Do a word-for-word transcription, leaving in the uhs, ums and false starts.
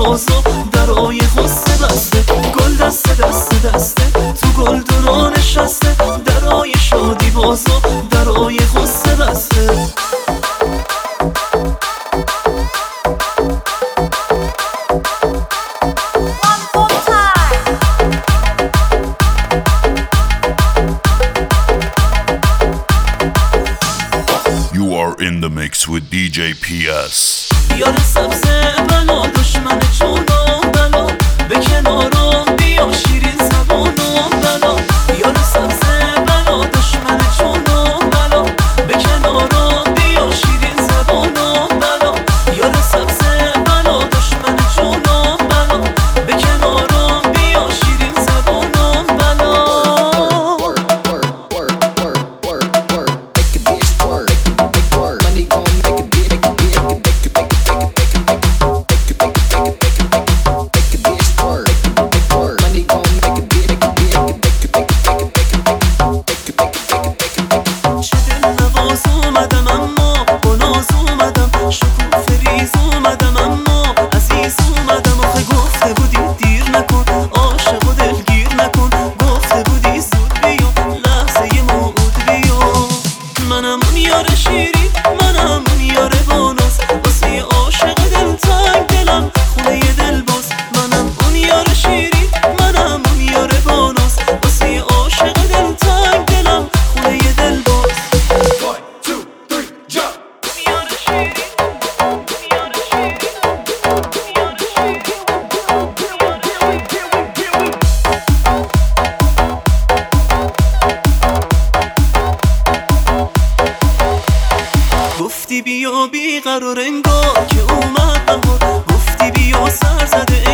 بازو درای غصه بسته، گل دسته دسته دسته تو گلدونا نشسته، درای شادی بازو درای غصه بسته. You are in the mix with D J P S. یار سبز بلا دشمن چونم بلا، به کنارم بیا شیرین زبانم بلا. یار سبز بلا دشمن چونم بلا، به کنارم بیا شیرین زبانم بلا. یار سبز بلا دشمن چونم بلا، به کنارم بیا شیرین زبانم بلا. منم اون یار شیری، منم اون یار باناز، واسه عاشق دل تنگ دلم خونه ی دل باز. منم اون یار شیری، منم اون یار باناز، واسه عاشق دل تنگ دلم خونه ی دل باز. One, two, three, jump! یار شیری، یار شیری، یار شیری. گفتی بیا بیقرار انگار که اومد بهار، گفتی بیا سر زده